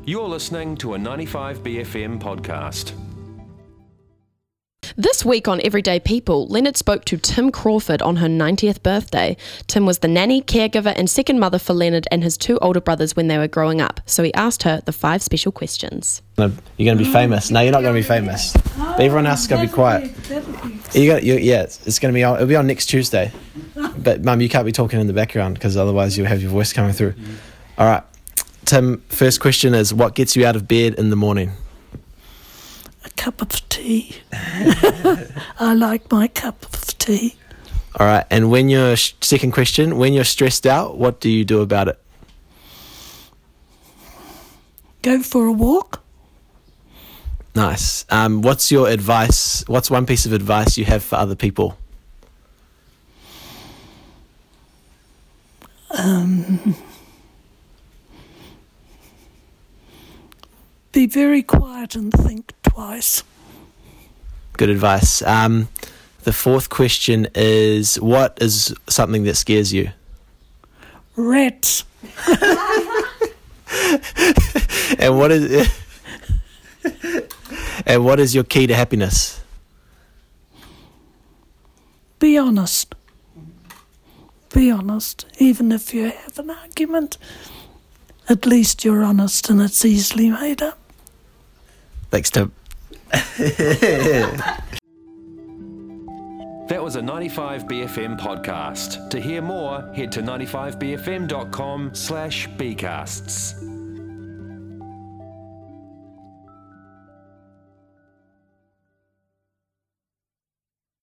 You're listening to a 95BFM podcast. This week on Everyday People, Leonard spoke to Tim Crawford on her 90th birthday. Tim was the nanny, caregiver and second mother for Leonard and his two older brothers when they were growing up, so he asked her the 5 special questions. You're going to be famous. No, you're not going to be famous. But everyone else is going to be quiet. It's going to be on, it'll be on next Tuesday. But Mum, you can't be talking in the background because otherwise you'll have your voice coming through. All right. Tim, first question is, what gets you out of bed in the morning? A cup of tea. I like my cup of tea. All right. And second question, when you're stressed out, what do you do about it? Go for a walk. Nice. What's your advice? What's one piece of advice you have for other people? Be very quiet and think twice. Good advice. The fourth question is, what is something that scares you? Rats. And what is your key to happiness? Be honest. Be honest. Even if you have an argument, at least you're honest and it's easily made up. Thanks, Tim. That was a 95BFM podcast. To hear more, head to 95bfm.com/bcasts.